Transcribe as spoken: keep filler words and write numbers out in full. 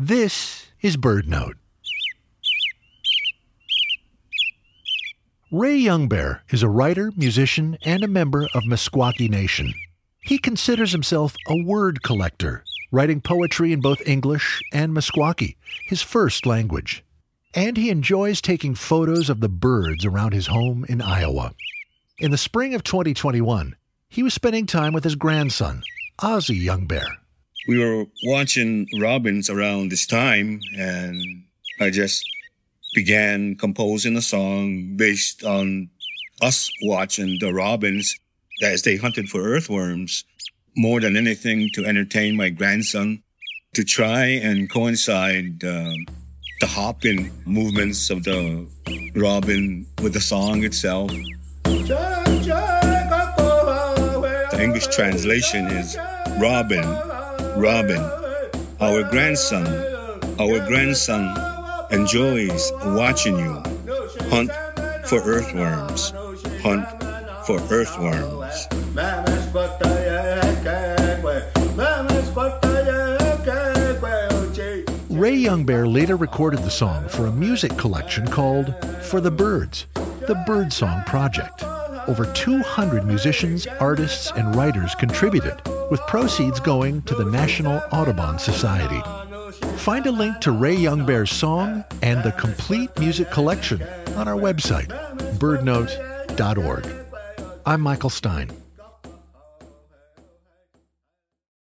This is BirdNote. Ray Youngbear is a writer, musician, and a member of Meskwaki Nation. He considers himself a word collector, writing poetry in both English and Meskwaki, his first language. And he enjoys taking photos of the birds around his home in Iowa. In the spring of twenty twenty-one, he was spending time with his grandson, Ozzie Youngbear. We were watching robins around this time, and I just began composing a song based on us watching the robins as they hunted for earthworms, more than anything to entertain my grandson, to try and coincide uh, the hopping movements of the robin with the song itself. The English translation is Robin, Robin, our grandson, our grandson enjoys watching you hunt for earthworms, hunt for earthworms. Ray Youngbear later recorded the song for a music collection called For the Birds, the Birdsong Project. Over two hundred musicians, artists, and writers contributed, with proceeds going to the National Audubon Society. Find a link to Ray Youngbear's song and the complete music collection on our website, bird note dot org. I'm Michael Stein.